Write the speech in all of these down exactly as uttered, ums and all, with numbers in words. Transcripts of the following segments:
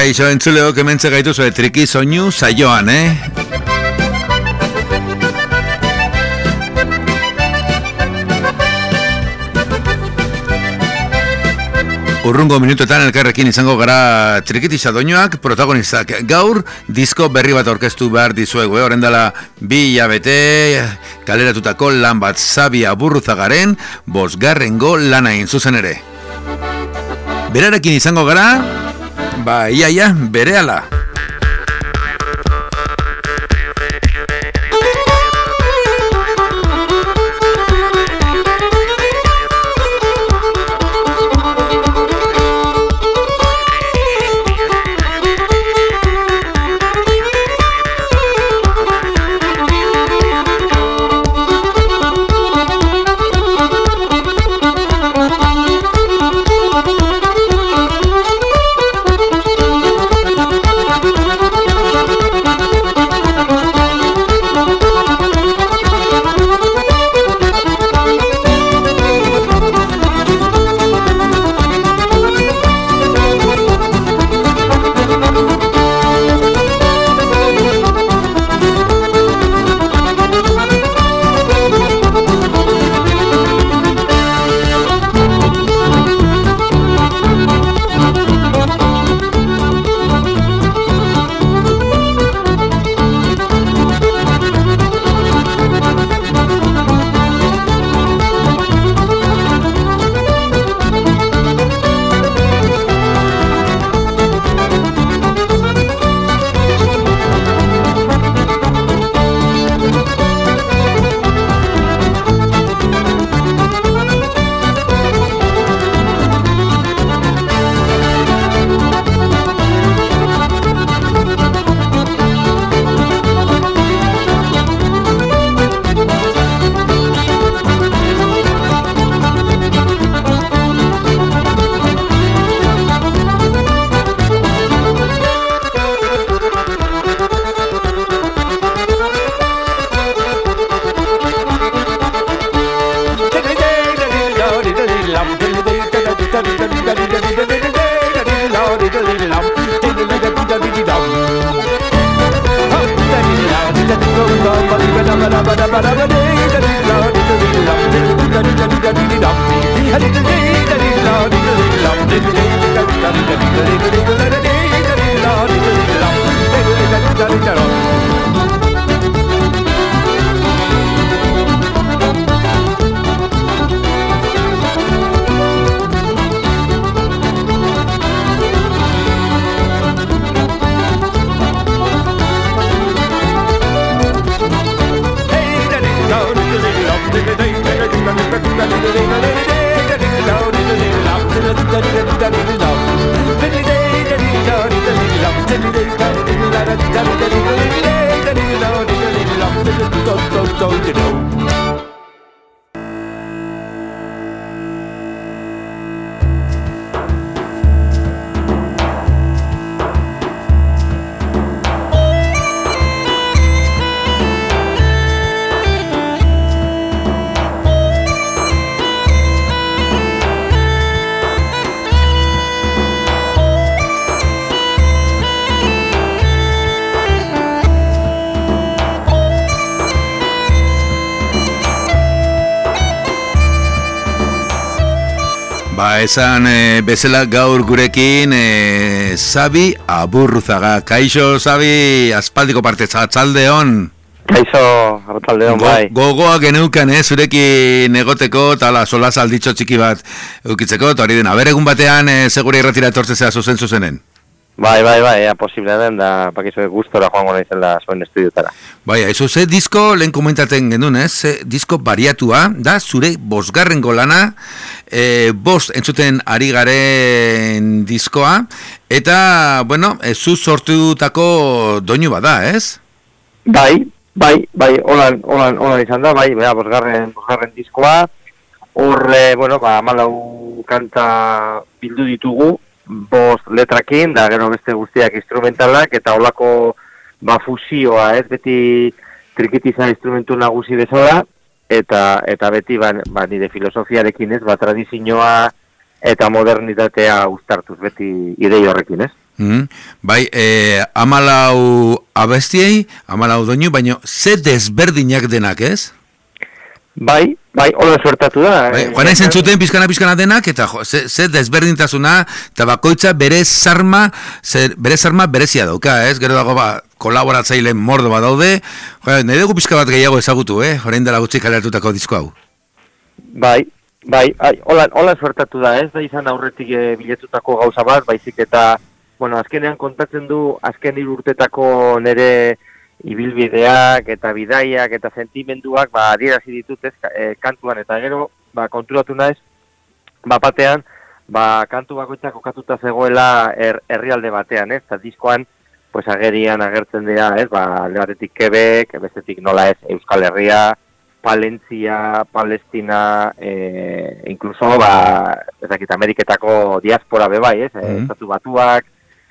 Kaixo entzuleok hementze gaituzu triki soinu saioan, eh? Urrungo minutuetan elkarrekin izango gara trikitisa doinuak, protagonistak. Gaur disko berri bat aurkeztu behar dizuegu, eh? Horren dela bi hilabete kaleratutako lan bat Xabi Aburruzagaren bosgarrengo lana egin zuzen ere. Berarekin izango gara, ba, ia, ia, berehala. Esan e, bezala gaur gurekin e, Xabi Aburruzaga. Kaixo, Xabi, aspaldiko parte atzaldeon. Kaixo, atzaldeon, Go, bai. Gogoa geneukan, eh, zurekin egoteko, tala, solas alditxo txiki bat eukitzeko, eta hori den, aberegun batean, e, segure irratira etortzea zuzen zuzenen. Bai, bai, bai, ea posible den, da pakizu gustora joango naizela zuen estudiotara. Bai, eso ze disko, lehen komentaten genuen, ez? Ze disko bariatua, da zure bosgarrengo lana, e, bost entzuten ari garen diskoa, eta, bueno, e, zu sortutako doinu bada, ez? Bai, bai, bai, holan, holan, holan izan da, bai, bera, bosgarren, bosgarren diskoa, horre, bueno, ba, malau kanta bildu ditugu, bost letrakin, da gero beste guztiak instrumentalak, eta holako ba fusioa, ez, beti trikitiza instrumentu nagusi bezala, eta eta beti ba, ba nire filosofiarekin, ez, ba tradizioa eta modernitatea uztartuz beti idei horrekin, ez? Mm, bai, e, amalau abestiei, amalau doinu, baina ze desberdinak denak, ez? Bai, bai, hola suertatu da. Bai, joan nahi zentzuten pizkana-pizkana denak, eta jo, ze, ze desberdintasuna, eta bakoitza bere sarma, zer, bere sarma berezia dauka, ez? Gero dago, ba, kolaboratzaile mordo bat daude, jo, nahi dugu pizka bat gehiago ezagutu, eh? Horein dela gutxi kalertutako disko hau. Bai, bai, ai, hola, hola suertatu da, ez? Da izan aurretik e, biletutako gauza bat, baizik eta, bueno, azkenean kontatzen du, azken hiru urtetako nere ibilbideak eta bidaiak eta sentimenduak ba adierazi ditut ez e, kantuan, eta gero ba konturatu naiz ba batean ba kantu bakoitza kokatuta zegoela her, herrialde batean, ez? Ta diskoan pues agerian agertzen dira, ez? Ba alde batetik Quebec, bestetik nola ez Euskal Herria, Palentzia, Palestina, eh incluso ba ez dakit Ameriketako diaspora be bai, ez? Mm-hmm. Estatu Batuak,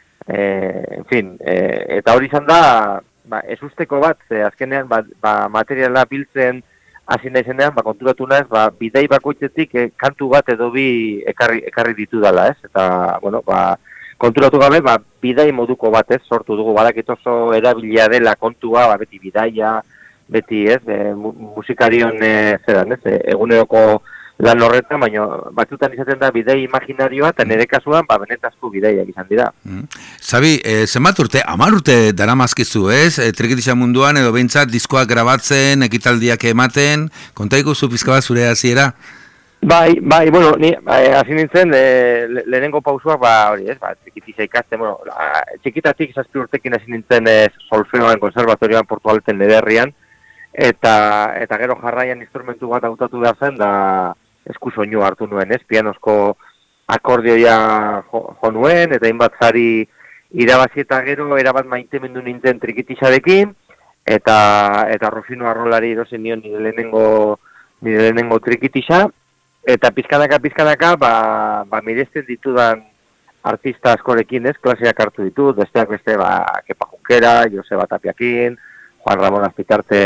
eh en fin, eh, eta hori izan da ba, ez usteko bat, ze azkenean ba, ba, materiala biltzen hasi naizenean, ba, konturatu naiz, ba, bidei bakoitzetik eh, kantu bat edo bi ekarri, ekarri ditu dela, ez? Eta, bueno, ba, konturatu gabe, ba, bidei moduko bat, ez? Sortu dugu, badakit oso erabilia dela kontua, ba, beti bidaia, beti, ez? E, mu, musikarion, e, zeran, ez? E, eguneroko lan horretan, baina batzutan izaten da bidei imaginarioa, eta nire kasuan, ba, benetazko bideiak izan dira. Mm. Zabi, e, zenbat urte, hamar urte dara mazkizu, ez? E, Trikitixa munduan, edo behintzat, diskoak grabatzen, ekitaldiak ematen, kontaiko zu pizka bat zure hasiera? Bai, bai, bueno, ni hasi nintzen, e, le, lehenengo pausuak, ba, hori, ez, ba, Trikitixa ikasten, bueno, la, txikitatik zazpi urtekin hasi nintzen e, solfeoan, konservatorioan, Portu Alten nederrian, eta, eta gero jarraian instrumentu bat hautatu behar zen, da, esku soinu hartu nuen, ez, pianosko akordioia jo, jo nuen, eta hainbat zari irabazi eta gero erabat maitemendu nintzen Trikitixarekin, eta eta Rufino Arrolari erosen nion nire lehenengo, nire lehenengo Trikitixa, eta pizkanaka pizkanaka, ba, ba miresten ditudan artista askorekin, ez, klaseak hartu ditut, besteak beste, ba, Kepa Junkera, Joseba Tapiakin, Juan Ramon Azpitarte,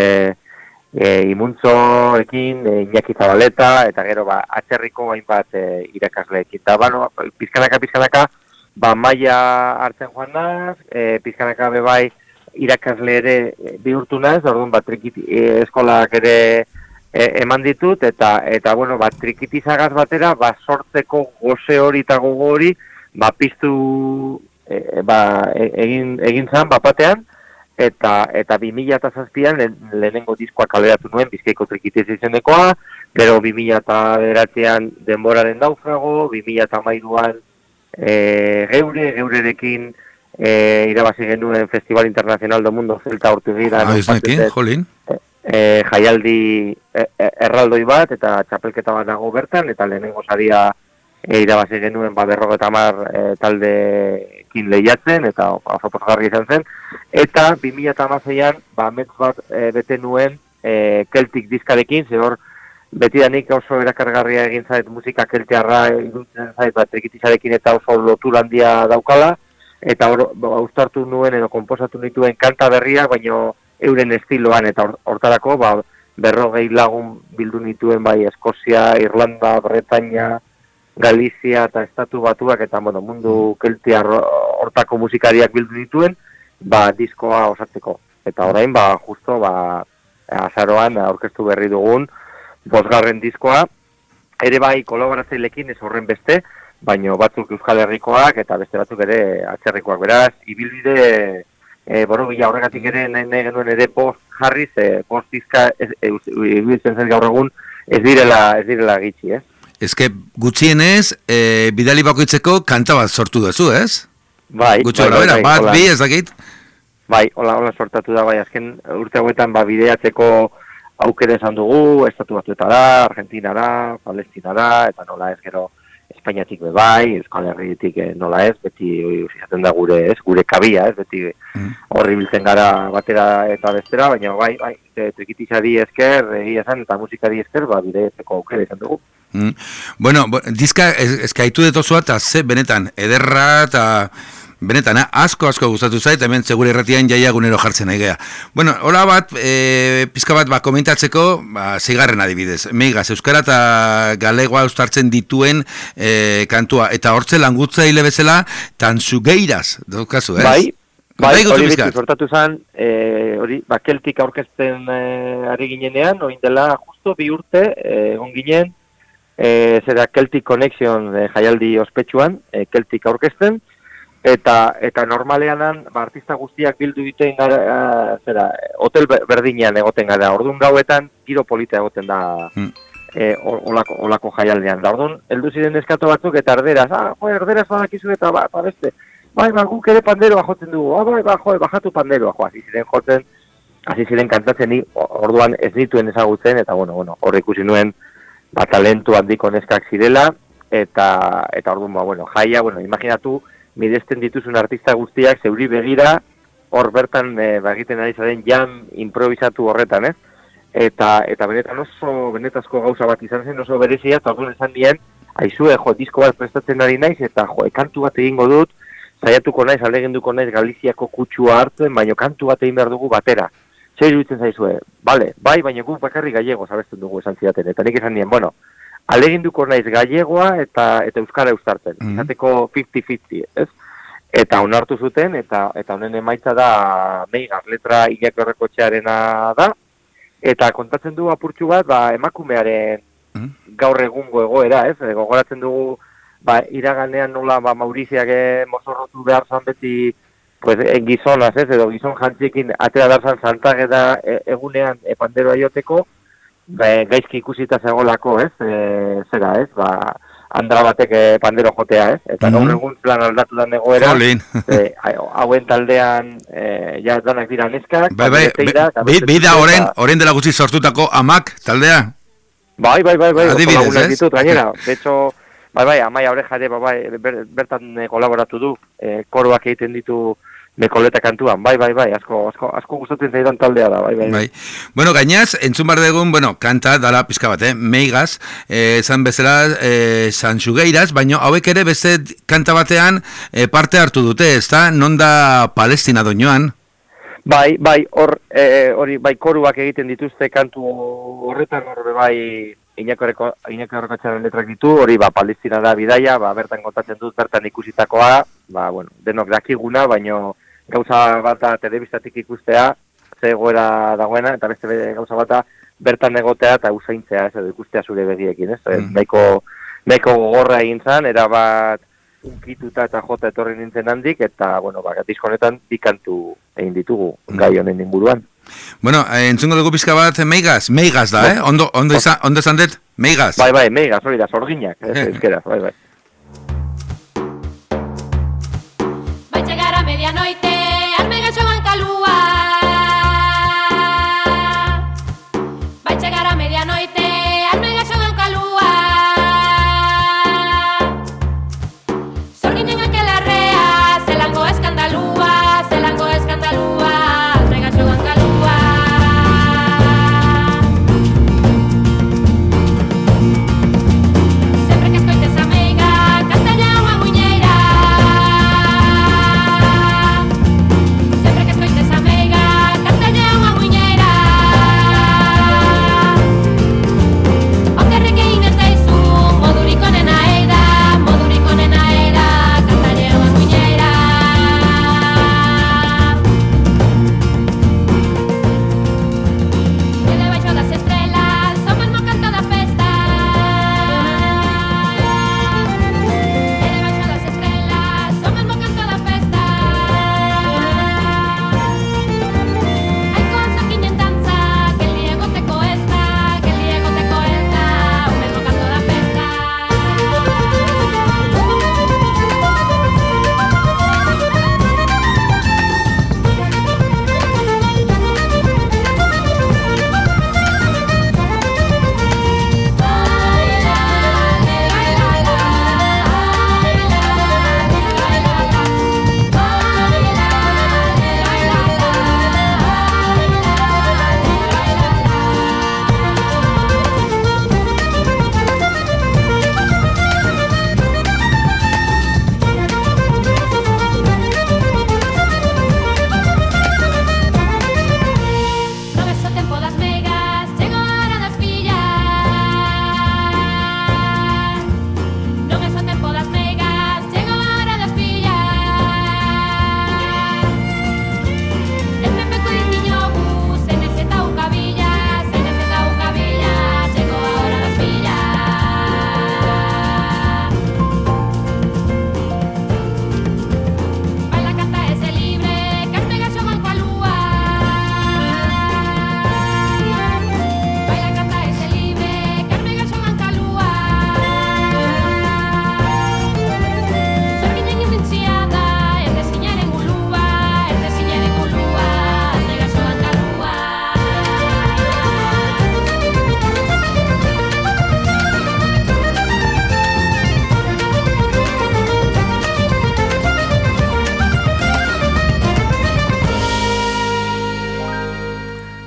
E, Imuntzoekin, e, Iñaki Zabaleta, eta gero ba, atzerriko hainbat e, irakasleekin. Eta bano, pizkanaka, pizkanaka, ba, maila hartzen joan naz, e, pizkanaka bebai irakasle ere e, bihurtu naz, orduan ba, trikiti, e, eskolak ere e, eman ditut, eta, eta bueno, ba, trikitizagaz batera, ba, sortzeko goze hori eta gogo hori, ba, piztu e, ba, e, egin, egin zan, bapatean, eta eta bi mila zazpian le, lehenengo diskoa kaleratu nuen Bizkaiko Trikitixa izenekoa, gero bi mila bederatzian Denboraren naufrago, bi mila hamairuan e, geure, geurerekin e, irabazi genuen Festival Internacional do Mundo Celta Ortugira, ah, no, jolin. E, e, jaialdi e, e, erraldoi bat, eta txapelketa bat dago bertan, eta lehenengo saria e, irabazi genuen ba, berrogeita hamar e, taldekin lehiatzen, eta oso pozgarria izan zen. Eta bi mila hamaseian ba, metz bat e, bete nuen e, Celtic diskarekin, ze hor betidanik oso erakargarria egin zait musika keltearra iruditzen zait bat Trikitixarekin eta oso lotura handia daukala, eta hor ba, uztartu nuen edo konposatu nituen kanta berria, baino euren estiloan, eta hortarako ba, berrogei lagun bildu nituen bai Eskozia, Irlanda, Bretaña, Galizia eta Estatu Batuak, eta bueno, mundu keltiar hortako musikariak bildu nituen, ba, diskoa osatzeko. Eta orain, ba, justo, ba, azaroan aurkeztu berri dugun, bosgarren diskoa, ere bai kolaboratzailekin ez horren beste, baino batzuk Euskal Herrikoak eta beste batzuk ere atzerrikoak. Beraz, ibilbide, e, borobila horregatik ere nahi genuen ere post jarriz, e, post diska, ibiltzen zen gaur egun, ez direla, ez direla gitxi, ez? Ezke, gutxienez, e, bidali bakoitzeko kanta bat sortu duzu, ez? Bai, Gutxo, bai, bai, bai, bai, bat, hola. bi, ez dakit? Bai, hola, hola sortatu da, bai, azken urte hauetan, ba, bideatzeko aukera esan dugu, Estatu Batuetara, Argentinara, Palestinara, eta nola ez gero Espainiatik be bai, Euskal Herritik nola ez, beti izaten da gure ez, gure kabia ez, beti horri biltzen gara batera eta bestera, baina bai, bai, Trikitixari esker, egia esan, eta musikari esker, ba, bideatzeko aukera esan dugu. Mm. Bueno, bo, diska eskaitu detozua, eta ze benetan, ederra, eta benetan, eh? asko asko gustatu zait, hemen segure irratian jaia gunero jartzen nahi gea. Bueno, hola bat, e, pizka bat, ba, komentatzeko, ba, zigarren adibidez, Meigaz, euskara eta galegoa eustartzen dituen e, kantua, eta hortze langutza hile bezala, tanzugeiraz, daukazu, ez? Bai, bai, hori beti sortatu zen, e, hori, ba, Keltik aurkezten e, ari ginenean, oin dela, justo bi urte, egon e, ginen, e, zera Keltik Connection e, jaialdi ospetsuan, e, Keltik aurkezten, Eta eta normaleanan ba, artista guztiak bildu diteen gara, zera, hotel berdinean egoten gara. Orduan gauetan giro polita egoten da hmm. e, olako, olako jaialdean. Da orduan, heldu ziren eskato batzuk eta erderaz, ah, jo, erderaz badakizu eta ba, ba beste. Bai, ba, guk ere panderoa jotzen dugu. Ah, bai, ba, jo, bajatu panderoa. Jo, hasi ziren jotzen, hasi ziren kantatzen ni, orduan ez nituen ezagutzen, eta bueno, bueno, hor ikusi nuen ba, talentu handiko neskak zirela, eta, eta orduan, ba, bueno, jaia, bueno, imaginatu, miresten dituzun artista guztiak zeuri begira, hor bertan e, egiten ari zaren jam improvisatu horretan, ez? Eta, eta benetan oso, benetazko gauza bat izan zen, oso berezia, eta orduan esan dien, aizue, jo, disko bat prestatzen ari naiz, eta jo, kantu bat egingo dut, saiatuko naiz, aleginduko naiz Galiziako kutsua hartzen, baina kantu bat egin behar dugu batera. Zer iruditzen zaizue, bale, bai, baina guk bakarri gallego abesten dugu esan zidaten, eta nik esan dien, bueno, aleginduko naiz gallegoa eta eta euskara eustartzen. Mm-hmm. Izateko fifty fifty, ez? Eta onartu zuten, eta eta honen emaitza da Meigaz, letra Iñaki Errekotxearena da, eta kontatzen du apurtxu bat, ba, emakumearen mm-hmm. gaur egungo egoera, ez? Gogoratzen dugu, ba, iraganean nola ba, Mauriziak mozorrotu behar zan beti pues, gizonaz, ez? Edo gizon jantziekin atera darzan zantaketa egunean e, panderoa joteko, Be, gaizki ikusita zegolako, ez, e, zera, ez, ba, andra batek e, pandero jotea, ez, eta gaur mm-hmm. egun plan aldatu da negoera, e, hauen taldean, e, ja, danak dira neskak, bai, bai, bai, bai da oren, oren dela gutxi sortutako amak taldea? Bai, bai, bai, bai, adibidez, ez? Ditut, gainera, de hecho, bai, bai, Amaia Orejare, bai, bai, ber, bertan e, kolaboratu du, e, koroak egiten ditu, Mekoleta kantuan, bai, bai, bai, asko, asko, asko gustatzen zaidan taldea da, bai, bai. bai. Bueno, gainaz, entzun bar dugun, bueno, kanta dala pizka bat, eh? Meigaz, eh, zan bezala, eh, Sanxugeiraz, baina hauek ere beste kanta batean eh, parte hartu dute, ezta? Non da Palestina doinoan? Bai, bai, hor, eh, hori, bai, koruak egiten dituzte kantu horretan, hor, bai, Iñaki Errekotxearen letrak ditu, hori, ba, Palestina da bidaia, ba, bertan kontatzen dut, bertan ikusitakoa, ba, bueno, denok dakiguna, baino gauza bata telebistatik ikustea, ze egoera dagoena, eta beste gauza bata bertan egotea eta usaintzea, ez edo ikustea zure begiekin, ez? Mm. Nahiko, nahiko gogorra egin zan, erabat unkituta eta jota etorri nintzen handik, eta, bueno, ba, disko honetan bi kantu egin ditugu mm. gai honen inguruan. Bueno, eh, entzungo dugu pizka bat Meigaz, Meigaz da, eh? Ondo, ondo izan, ondo izan dut, Meigaz. Bai, bai, Meigaz, hori da, sorginak, ez, ezkeraz, bai, bai. Llegar a medianoite, armega xogan kalua. Vai chegar a medianoite, armega xogan kalua. Sorginen aquela rea, zelango eskandalua, zelango eskandalua, armega xogan kalua. Sempre que escoites a meiga, cantalla unha muñeira. Sempre que escoites a meiga, cantalla unha muñeira.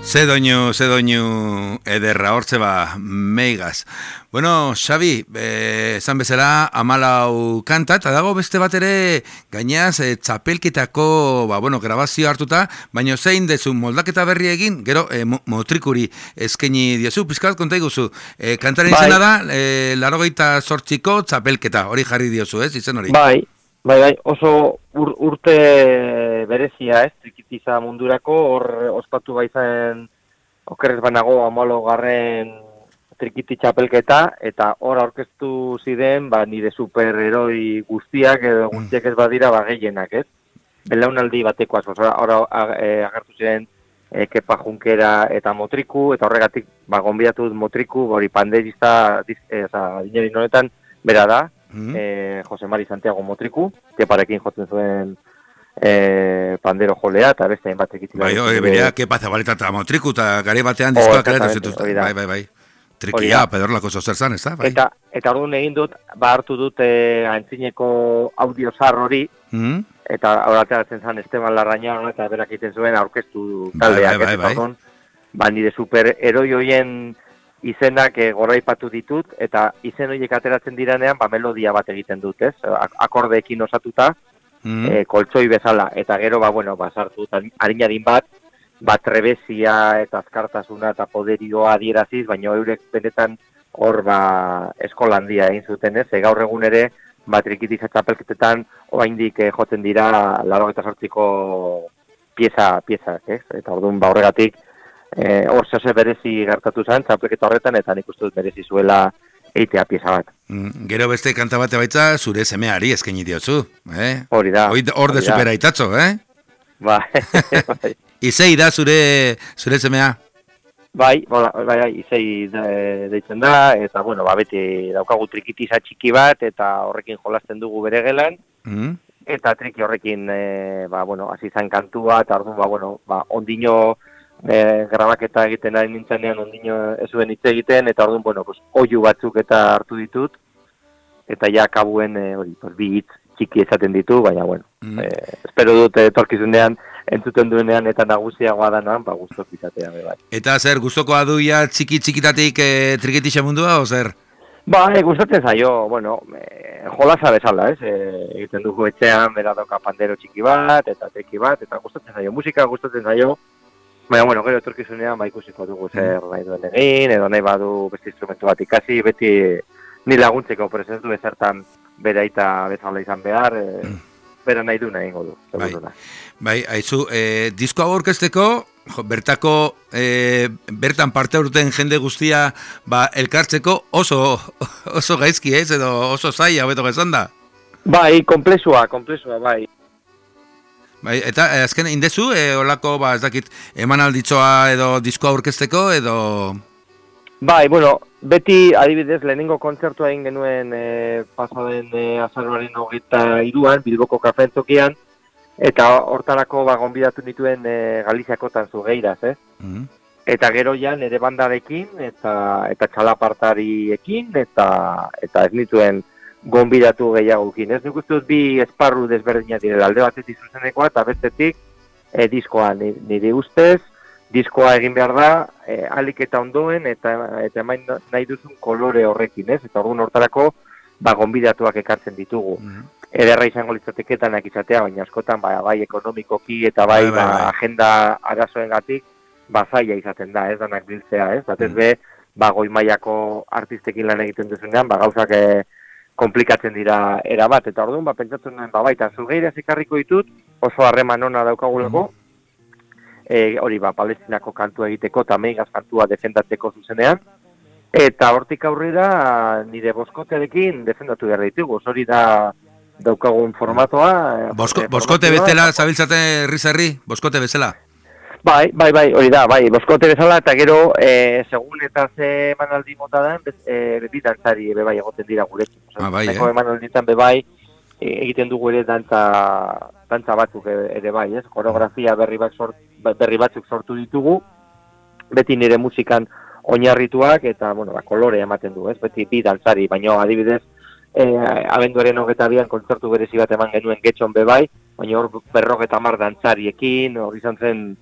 Ze doinu, ze doinu ederra, hortze ba, meigaz. Bueno, Xabi, eh, esan bezala, amalau kanta, eta dago beste bat ere, gainaz, eh, txapelketako, ba, bueno, grabazio hartuta, baina zein dezu moldaketa berri egin, gero, eh, motrikuri eskaini diozu, pizkat konta iguzu, eh, kantaren bai. izena da, eh, larogeita sortziko txapelketa, hori jarri diozu, ez, izen hori? Bai, bai, bai, oso ur, urte berezia, ez, trikitiza mundurako, hor ospatu baizen okerrez banago amalo garren trikiti txapelketa, eta hor aurkeztu ziren, ba, nire superheroi guztiak, edo guztiak ez badira, ba, gehienak, ez? Belaunaldi batekoaz, oso, hor agertu ziren e, Kepa Junkera eta Motriku, eta horregatik, ba, gonbidatu Motriku, hori panderista, e, oza, dinerin honetan, bera da, mm-hmm. e, Jose Mari Santiago Motriku, Keparekin jotzen zuen eh pandero jolea eta beste hainbat ekitzen. Bai, oi, berea, Kepa Zabaleta eta Motriku, eta gare batean diskoak kaleratu zituzten. Bai, bai, bai. Trikia, pedorlako zozer zan, ez da? Bai. Eta, eta orduan egin dut, ba hartu dut eh, antzineko audio zar hori, mm-hmm. eta horateratzen zan Esteban Larraña, eta berak egiten zuen aurkeztu taldeak. Bai, bai, bai, bai. Ba nire superheroi hoien izenak eh, goraipatu ditut, eta izen horiek ateratzen diranean, ba melodia bat egiten dut, ez? Akordeekin osatuta, mm-hmm. eh, koltsoi bezala, eta gero, ba, bueno, ba, sartu dut harinadin bat, bat trebezia eta azkartasuna eta poderioa adieraziz, baina eurek benetan hor ba eskolandia egin zuten, ez? E, gaur egun ere, ba trikitiza txapelketetan oraindik eh, jotzen dira laurogeita zortziko pieza, piezak, ez? Eta orduan ba horregatik eh, hor zehose berezi gertatu zen txapelketa horretan, eta nik uste dut berezi zuela eitea pieza bat. Mm, gero beste kanta bate baitza zure semeari eskaini diozu, eh? Hori da. Hor de superaitatxo, eh? Bai, bai. Izei da zure zure semea? Bai, bai, bai, izei deitzen da, eta, bueno, ba, beti daukagu trikitiza txiki bat, eta horrekin jolasten dugu bere gelan, mm. eta triki horrekin, e, ba, bueno, hasi zain kantua, eta orduan, ba, bueno, ba, ondino e, grabaketa egiten ari nintzenean, ondino ez zuen hitz egiten, eta orduan, bueno, pues, oiu batzuk eta hartu ditut, eta ja kabuen, e, hori, pues, bi hitz txiki esaten ditu, baina, bueno, mm. e, espero dut etorkizunean, entzuten duenean eta nagusiagoa da noan, ba, guztok izatea, bai. Eta zer, gustokoa duia txiki-txikitatik e, trikitixa mundua, o zer? Ba, e, gustatzen zaio, bueno, e, jolasa bezala, ez? E, egiten dugu etxean, bera doka pandero txiki bat, eta teki bat, eta gustatzen zaio, musika gustatzen zaio, baina, bueno, gero etorkizunean, ba, ikusiko dugu zer nahi duen egin, edo nahi badu beste instrumentu bat ikasi, beti ni laguntzeko presentu ezertan bera eta bezala izan behar, e, bera nahi du nahi ingo du. Bai, bai, haizu, e, disko hau orkesteko, bertako, e, bertan parte urten jende guztia, ba, elkartzeko oso, oso gaizki ez, edo oso zaila, beto gezan da? Bai, komplexua, komplexua, bai. Bai, eta e, azken indezu, e, olako, ba, ez dakit, emanalditzoa edo disko aurkezteko, edo... Bai, bueno, beti adibidez lehenengo kontzertua egin genuen e, pasaden e, azaroaren hogeita hiruan Bilboko kafentokian, eta hortarako ba, gonbidatu nituen e, Galiziako tanzugeiraz, ez? Mm-hmm. Eta gero ja nire bandarekin, eta eta txalapartariekin, eta eta ez nituen gonbidatu gehiagokin. Ez nik uste dut bi esparru desberdinak direla, alde batetik zuzenekoa, eta bestetik e, diskoa nire ustez, diskoa egin behar da, e, alik eta ondoen, eta eta emain nahi duzun kolore horrekin, ez? Eta orduan hortarako, ba, gonbidatuak ekartzen ditugu. Mm-hmm. Ederra izango litzateketanak izatea, baina askotan, ba, bai ekonomikoki eta bai, bai, bai, bai. Ba, agenda arazoengatik, ba, zaila izaten da, ez danak biltzea, ez? Batez mm-hmm. be, ba, goi mailako artistekin lan egiten duzunean, ba, gauzak e, komplikatzen dira erabat, eta orduan, ba, pentsatzen nuen, ba, baita, zugeiraz ikarriko ditut, oso harreman ona daukaguleko, mm-hmm. E, hori ba, Palestinako kantua egiteko eta meigaz kantua defendatzeko zuzenean, eta hortik aurrera nire boskotearekin defendatu behar ditugu, hori da daukagun formatoa. Bosko, e, boskote bezala, zabiltzate herri-zerri, boskote bezala? Bai, bai, bai, hori da, bai, boskote bezala, eta gero, e, segun eta ze emanaldi mota da, e, bi dantzari ebe bai egoten dira gurekin. Ah, bai, eh? Emanalditan be bai, egiten dugu ere dantza, dantza batzuk ere bai, ez? Koreografia berri, bat sort, berri batzuk sortu ditugu, beti nire musikan oinarrituak, eta, bueno, ba, kolore ematen du, ez? Beti bi dantzari, baina adibidez, e, abenduaren hogeta bian kontzertu berezi bat eman genuen getxon be bai, baina hor berrogeta mar dantzariekin, hor izan zen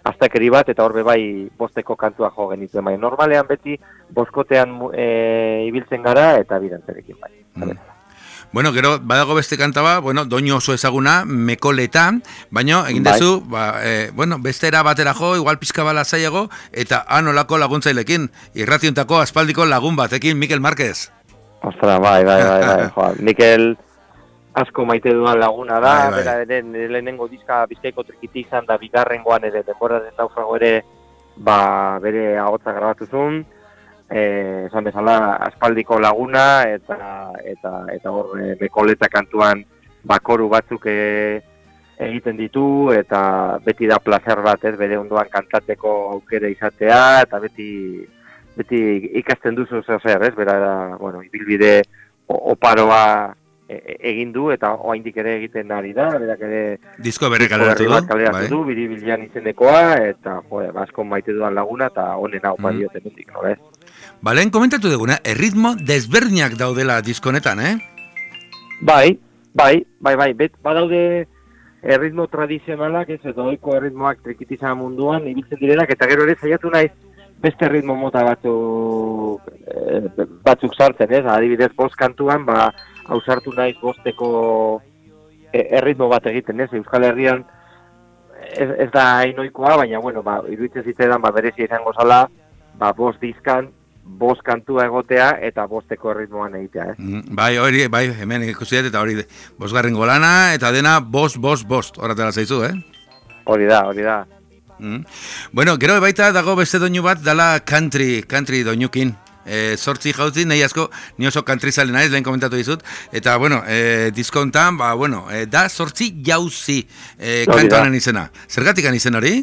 astakeri bat, eta horbe bai bosteko kantua jo genituen, bai. Normalean beti boskotean e, ibiltzen gara, eta bidantzarekin bai. Mm. Bueno, gero, badago beste kanta ba, bueno, doinu oso ezaguna, Mekoleta, baina egin dezu, bai. ba, e, bueno, beste era batera jo, igual pizka bala zaiago, eta anolako laguntzailekin, irratiuntako aspaldiko lagun batekin, Mikel Márquez. Ostra, bai, bai, bai, bai, joa, Mikel asko maite duan laguna da, bai, bai. Bera ere, nire lehenengo diska Bizkaiko Trikiti izan da, bigarrengoan ere, denbora den naufrago ere, ba, bere agotza grabatu zuen, Eh, esan bezala aspaldiko laguna eta eta eta hor e, Mekoleta kantuan bakoru batzuk e, egiten ditu eta beti da placer bat, ez, bere ondoan kantatzeko aukera izatea eta beti beti ikasten duzu zer, ez, bera, bueno, ibilbide oparoa e, egin du eta oraindik ere egiten ari da, berak ere disko berri kaleratu du, bai. du, Biribilian izenekoa eta jo, asko maite duan laguna eta honena opa dioten mm. mendik, no, ez? Ba, lehen komentatu duguna, erritmo desberdinak daudela diskonetan, eh? Bai, bai, bai, bai, bet, badaude erritmo tradizionalak, ez, edo oiko erritmoak trikitiza munduan, ibiltzen direnak, eta gero ere saiatu naiz beste erritmo mota batzuk, e, batzuk sartzen, ez? Adibidez, bost kantuan, ba, hau sartu naiz bosteko e, erritmo bat egiten, ez? Euskal Herrian ez, ez da hainoikoa, baina, bueno, ba, iruditzen zitzaidan, ba, berezi izango zala, ba, bost dizkan, bost kantua egotea eta bosteko erritmoan egitea, eh? Mm, bai, hori, bai, hemen ikusi dut, eta hori bosgarren golana, eta dena bost, bost, bost, horatela zaizu, eh? Hori da, hori da. Mm. Bueno, gero baita dago beste doinu bat, dala country, country doinukin. E, sortzi jauzi, nahi asko, ni oso country zale naiz, lehen komentatu dizut, eta, bueno, e, diskontan, ba, bueno, e, da sortzi jauzi e, kantuanen izena. Zergatikan izen hori?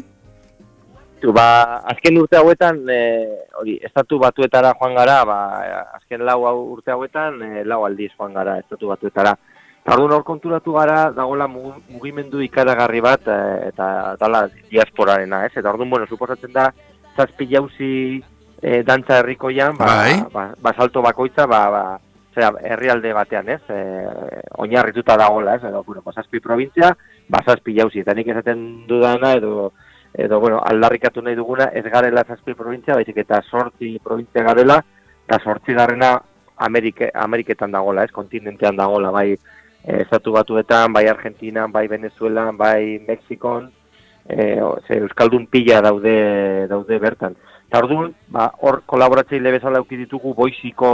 Ba, azken urte hauetan, e, hori, estatu batuetara joan gara, ba, azken lau urte hauetan, e, lau aldiz joan gara, estatu batuetara. Orduan hor konturatu gara, dagoela mugimendu ikaragarri bat, e, eta dala diasporarena, ez? Eta orduan, bueno, suposatzen da, zazpi jauzi e, dantza herrikoian, ba, ba, ba, salto bakoitza, ba, ba, zera, herrialde batean, ez? E, oinarrituta dagoela, ez? Edo, bueno, ba, zazpi provintzia, ba, zazpi jauzi, eta nik esaten dudana, edo, edo, bueno, aldarrikatu nahi duguna, ez garela zazpi provintzia, baizik eta sortzi provintzia garela, eta sortzi garrena Amerike, Ameriketan dagoela, ez, kontinentean dagoela, bai e, estatu batuetan, bai Argentinan, bai Venezuelan, bai Mexikon, e, ze, Euskaldun pila daude, daude bertan. Eta orduan, ba, hor kolaboratzaile bezala eduki ditugu boiziko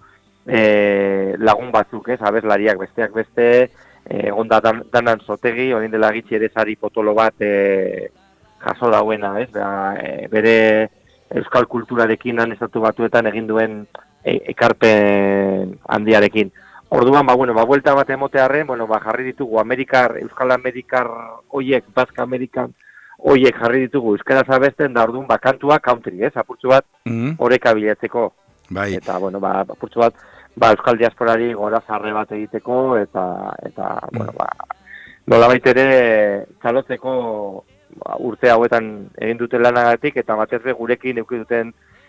e, lagun batzuk, ez, abeslariak besteak beste, egonda dan, danan zotegi, orain dela gitxi ere sari potolo bat, e, jaso dauena, ez, ba, e, bere euskal kulturarekin han estatu batuetan egin duen e, ekarpen handiarekin. Orduan, ba, bueno, ba, buelta bat emotearren, bueno, ba, jarri ditugu Amerikar, Euskal Amerikar oiek, Bazka Amerikan oiek jarri ditugu euskaraz abesten, da orduan, ba, kantua country, ez, apurtzu bat, mm-hmm. oreka bilatzeko. Bai. Eta, bueno, ba, apurtzu bat, ba, euskal diasporari gora zarre bat egiteko, eta, eta, mm. bueno, ba, nolabait ere, txalotzeko, ba, urte hauetan egin duten lanagatik eta batez be gurekin eduki duten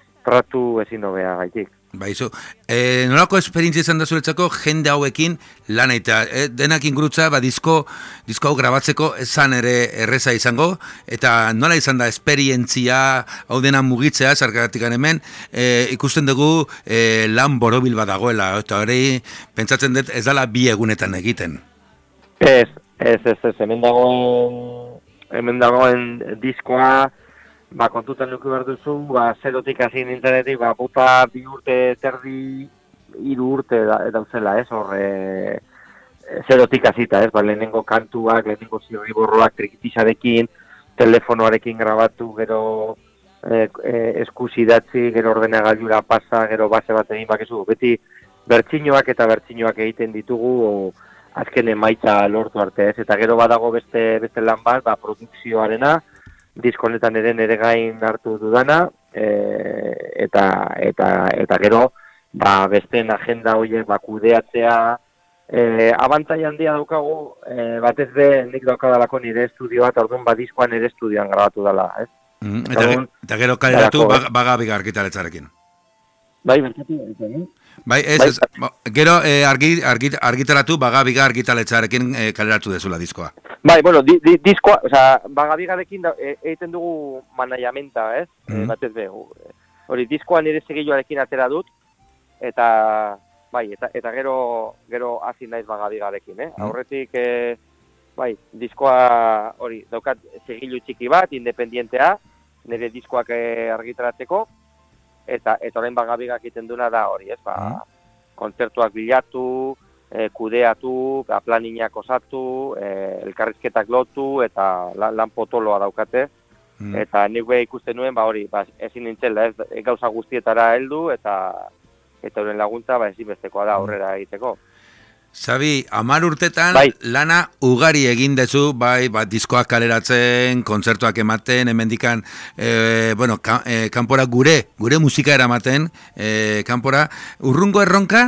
tratu ezin hobea gaitik. Baizu, e, nolako esperientzia izan da zuretzako jende hauekin lan eta e, denak ingurutza, ba, disko, disko hau grabatzeko esan ere erreza izango, eta nola izan da esperientzia hau dena mugitzea, zarkatikan hemen, e, ikusten dugu e, lan borobil badagoela, eta hori pentsatzen dut ez dala bi egunetan egiten. Ez, ez, ez, ez, hemen dagoen hemen dagoen diskoa, ba, kontutan nuke behar duzu, ba, zerotik hasi nintenetik, ba, puta bi urte, terdi, hiru urte da, dauzela, ez, horre, zerotik hasita, ez, ba, lehenengo kantuak, lehenengo zirriborroak trikitisarekin, telefonoarekin grabatu, gero e, e, eskusidatzi, gero ordenagailura pasa, gero base bat egin bakezu, beti bertsinoak eta bertsinoak egiten ditugu, o, azken emaitza lortu arte, ez, eta gero badago beste beste lan bat, ba, produkzioarena, diskonetan ere nere gain hartu dudana, e, eta, eta, eta gero, ba, besteen agenda horiek, ba, kudeatzea, e, abantai handia daukagu, e, batez be, nik daukadalako nire estudioa, eta orduan, ba, diskoan nire estudioan grabatu dela, ez. Mm, eta, eta, eta gero kaleratu baga, baga bigarkitaletzarekin. Bai, bertatu, eh? Bai, ez, bai, ez, gero eh, argi, argi, argitaratu baga biga argitaletzarekin eh, kaleratu dezula diskoa. Bai, bueno, di, di, diskoa, oza, bagabigarekin da, e, egiten dugu manaiamenta, ez? Mm. E, batez be, hori, diskoa nire segilloarekin atera dut, eta, bai, eta, eta gero, gero hasi naiz bagabigarekin, eh? Mm. Aurretik, e, bai, diskoa, hori, daukat segillo txiki bat, independientea, nire diskoak argitaratzeko, eta, eta orain bagabigak egiten duna da hori, ez? Ba, mm. kontzertuak bilatu, E, kudeatu, planinak osatu, e, elkarrizketak lotu, eta lan, lan potoloa daukate. Mm. Eta nik beha ikusten nuen, ba hori, ba, ezin nintzela, ez, gauza guztietara heldu, eta eta horren laguntza, ba, ezinbestekoa da aurrera egiteko. Xabi, hamar urtetan bai. Lana ugari egin dezu, bai, ba, diskoak kaleratzen, kontzertuak ematen, hemendikan, e, bueno, ka, e, kanpora gure, gure musika eramaten, e, kanpora, urrungo erronka?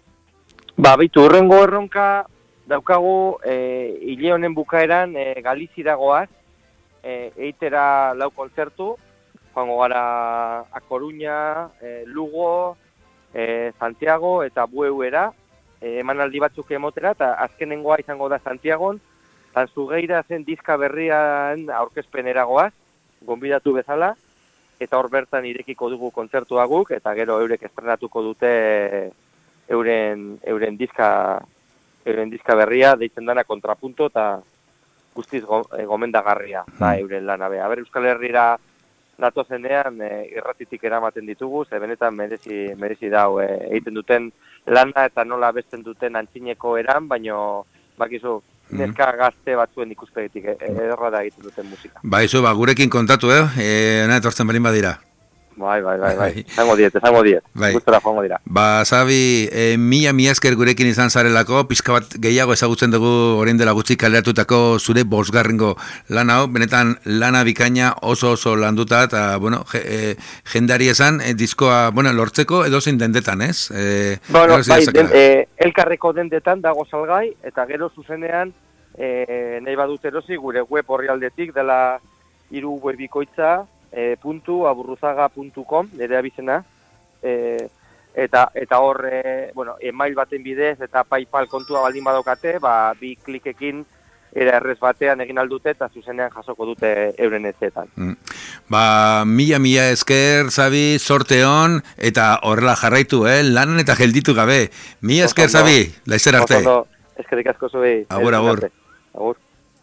Ba, bitu, urrengo erronka daukagu e, hile honen bukaeran e, Galizira goaz, e, eitera lau kontzertu, joango gara A Coruña, e, Lugo, e, Santiago eta Bueuera, e, emanaldi batzuk emotera, eta azkenengoa izango da Santiagon, eta Zugeira zen diska berrian aurkezpenera goaz, gonbidatu bezala, eta hor bertan irekiko dugu kontzertua guk, eta gero eurek estrenatuko dute euren euren diska euren diska berria deitzen dana Kontrapunto eta guztiz go, e, gomendagarria da mm. euren lana be. Aber Euskal Herrira datozenean e, irratitik eramaten ditugu, ze benetan merezi merezi dau e, egiten duten lana eta nola besten duten antzineko eran, baino bakizu neska gazte batzuen ikuspegitik e, ederra da egiten duten musika. Ba, iso, ba, gurekin kontatu, eh? E, na etortzen balin badira. Bai, bai, bai, bai. Zango diet, zango diet. Bai. Gustora joango dira. Ba, Xabi, e, mila mila esker gurekin izan zarelako, pizka bat gehiago ezagutzen dugu orain dela gutxi kaleratutako zure bosgarrengo lan hau, benetan lana bikaina oso oso landuta, eta, bueno, je, e, jendari esan, e, diskoa, bueno, lortzeko edozein dendetan, ez? E, bueno, bai, den, e, elkarreko dendetan dago salgai, eta gero zuzenean, e, nahi badut erosi, gure web orrialdetik dela hiru web bikoitza, E, puntu aburruzaga puntu com nire abizena e, eta eta hor e, bueno, email baten bidez eta PayPal kontua baldin badokate, ba, bi klikekin era errez batean egin aldute eta zuzenean jasoko dute euren etxetan. Mm. Ba, mila mila esker, Xabi, sorte hon eta horrela jarraitu, eh? Lanan eta gelditu gabe. Mila esker, Xabi, laizer arte. Osondo, eskerrik asko zuei. Agur, agur. Agur.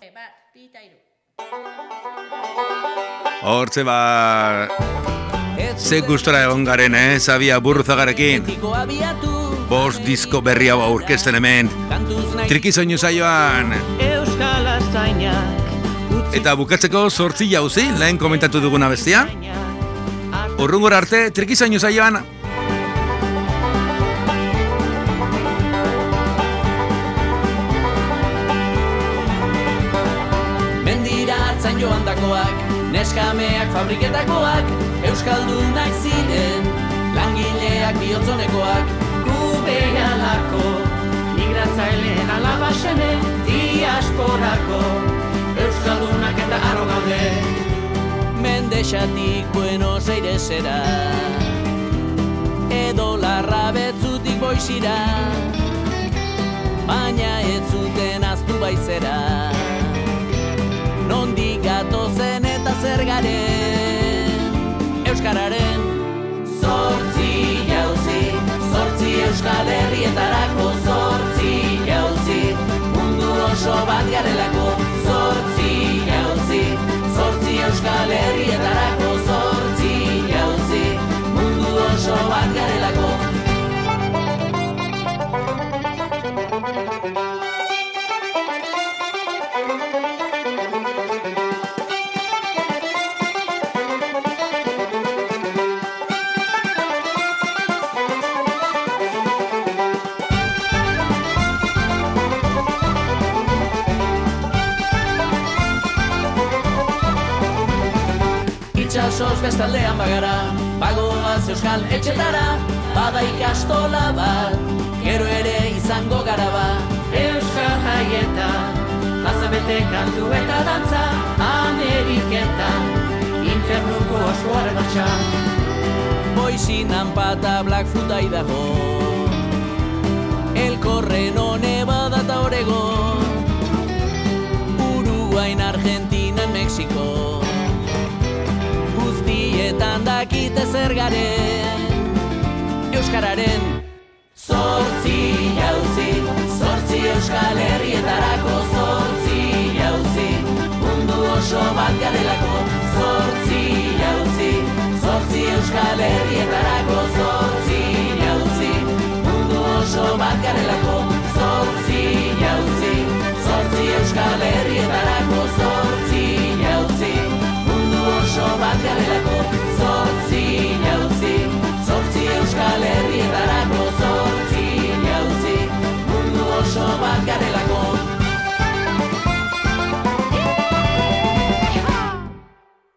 Hortze ba, ze gustora egon garen, eh, Xabi Aburruzagarekin. Bost disko berri hau aurkezten hemen, Trikisoinu saioan. Eta bukatzeko zortzi jauzi, lehen komentatu duguna bestia. Urrungora arte, Trikisoinu saioan. Mendira hartzen joan dakoak, neskameak fabriketakoak, euskaldunak ziren, langileak bihotzonekoak, gubealako, migratzaileen alabasene, diasporako, euskaldunak eta arro gaude. Mendexatik Buenos Airesera, edo Larrabetzutik Boixira, baina ez zuten aztu baizera. Nondik gatozen eta zer garen, euskararen zortzi jauzi, zortzi Euskal Herrietarako, zortzi jauzi, mundu oso bat garelako, zortzi jauzi, zortzi Euskal Herrietarako, zortzi jauzi, mundu oso bat garelako. Itxasoz bestaldean bagara, bagoaz Euskal etxetara, bada ikastola bat, gero ere izango gara ba. Euskal jaietan, jazabete kantu eta dantza, Ameriketan, infernuko askoaren martxa. Boizinan pata Black Fruta idago, Elkorren one badata Oregon, Argentina, Mexiko. Guztietan dakite zer garen Euskararen zortzi jauzi, zortzi Euskal Herrietarako zortzi jauzi, mundu oso bat garelako zortzi jauzi, zortzi Euskal Herrietarako zortzi jauzi, mundu oso bat garelako zortzi jauzi, zortzi Euskal Herrietarako zortzi jauzi, mundu oso bat garelako